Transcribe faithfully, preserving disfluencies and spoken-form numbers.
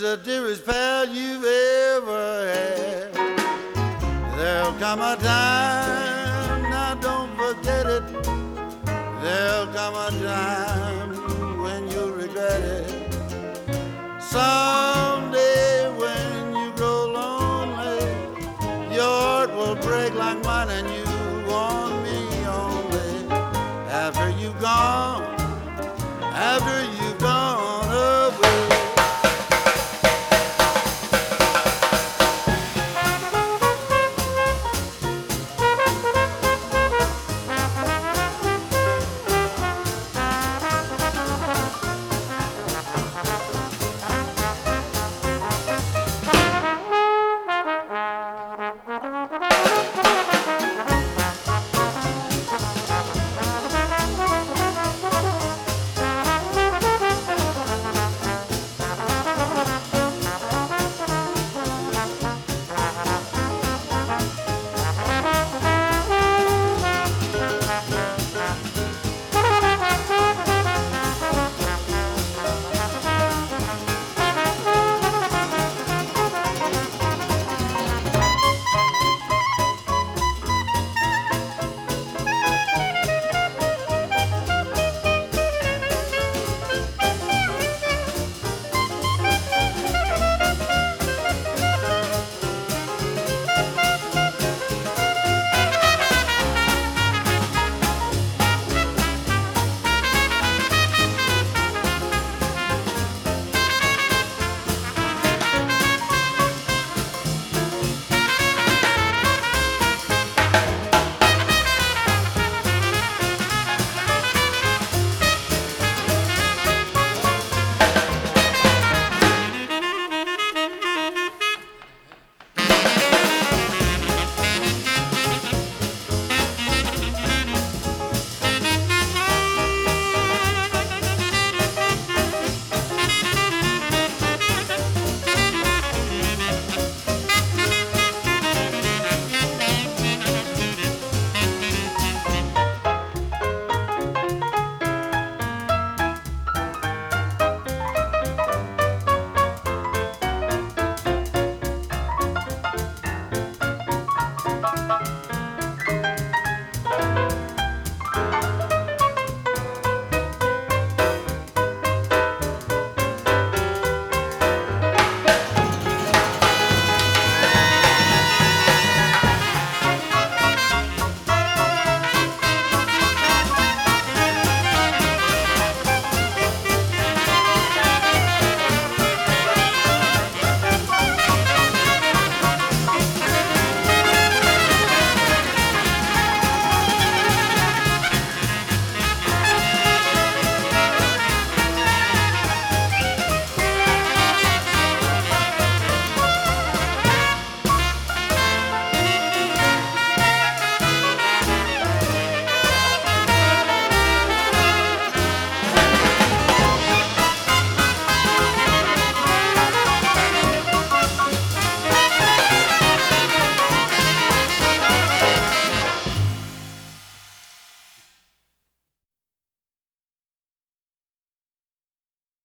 the dearest pal you've ever had. There'll come a time, now don't forget it. There'll come a time when you'll regret it. Someday when you grow lonely, your heart will break like mine and you want me only. After you've gone, after you